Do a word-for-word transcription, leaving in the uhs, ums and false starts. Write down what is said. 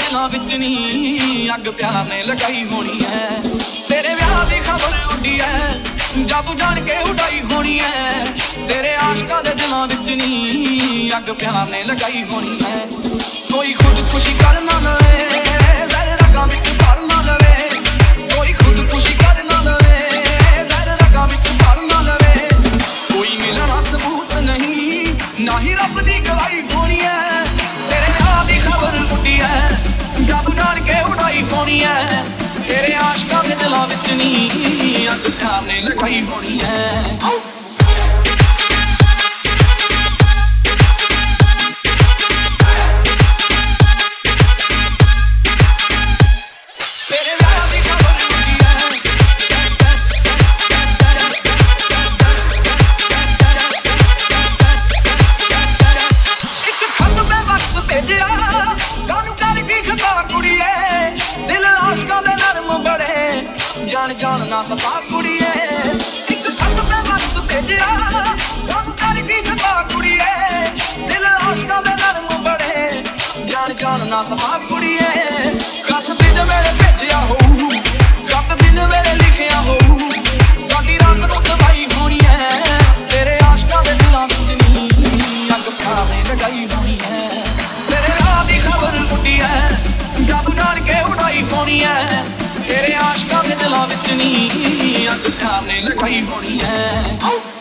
ਦਿਲਾਂ ਵਿੱਚ ਨੀ ਅੱਗ ਪਿਆਰ ਨੇ ਲਗਾਈ ਹੋਣੀ ਐ। ਤੇਰੇ ਵਿਆਹ ਦੀ ਖਬਰ ਉੱਡੀ ਐ ਜਾਂ ਤੂੰ ਜਾਣ ਕੇ ਉਡਾਈ ਹੋਣੀ ਐ। ਤੇਰੇ ਆਸ਼ਕਾਂ ਦੇ ਦਿਲਾਂ ਵਿੱਚ ਨੀ ਅੱਗ ਪਿਆਰ ਨੇ ਲਗਾਈ ਹੋਣੀ ਐ। ਕੋਈ ਖੁਦਕੁਸ਼ੀ ਕਰ ਨਾ ਲਵੇ, ਜ਼ਹਿਰ ਰਗਾਂ ਵਿੱਚ ਭਰ ਨਾ ਲਵੇ। ਕੋਈ ਖੁਦਕੁਸ਼ੀ ਕਰ ਨਾ ਲਵੇ, ਜ਼ਹਿਰ ਰਗਾਂ ਵਿੱਚ ਭਰ ਨਾ ਲਵੇ। ਕੋਈ ਮਿਲਣਾ ਸਬੂਤ ਨਹੀਂ, ਨਾ ਹੀ ਰੱਬ ਦੀ ਗਵਾਹੀ ਹੋਣੀ ਐ। ਤੇਰੇ ਵਿਆਹ ਦੀ ਖਬਰ ਉੱਡੀ ਐ ਜਾਂ ਤੂੰ ਜਾਣ ਕੇ ਉਡਾਈ ਹੋਣੀ ਐ। ਤੇਰੇ ਆਸ਼ਕਾਂ ਦੇ ਦਿਲਾਂ ਵਿੱਚ ਨੀ ਅੱਗ ਪਿਆਰ ਨੇ ਲਗਾਈ ਹੋਣੀ ਐ। ਜਾਣ ਜਾਣ ਨਾ ਸਤਾ ਕੁੜੀਏ, ਇੱਕ ਖੱਤ ਮੈਂ ਵਕਤ ਭੇਜਿਆ ਕਾਹਨੂੰ ਕਰ ਗਈ ਖਤਾ ਕੁੜੀਏ। ਦਿਲ ਆਸ਼ਕਾਂ ਦੇ ਨਰਮ ਬੜੇ, ਜਾਣ ਜਾਣ ਨਾ ਸਤਾ ਕੁੜੀਏ। ਖੱਤ ਦਿਨ ਵੇਲੇ ਭੇਜਿਆ ਹੋਊ, ਖੱਤ ਦਿਨ ਵੇਲੇ ਲਿਖਿਆ ਹੋਊ। ਸਾਡੀ ਰਾਤ ਨੂੰ ਤਬਾਹੀ ਹੋਣੀ ਐ। ਤੇਰੇ ਆਸ਼ਕਾਂ ਦੇ ਦਿਲਾਂ ਵਿੱਚ ਨੀ ਅੱਗ ਪਿਆਰ ਨੇ ਲਗਾਈ ਹੋਣੀ ਐ। ਤੇਰੇ ਰਾਹ ਦੀ ਖਬਰ ਉੱਡੀ ਐ ਜਾਂ ਤੂੰ ਜਾਣ ਕੇ ਉਡਾਈ ਹੋਣੀ ਐ। ਤੇਰੇ ਆਸ਼ਕਾਂ ਦੇ ਦਿਲਾਂ ਵਿੱਚ ਨੀ ਅੱਗ ਪਿਆਰ ਨੇ ਲਗਾਈ ਹੋਣੀ ਐ।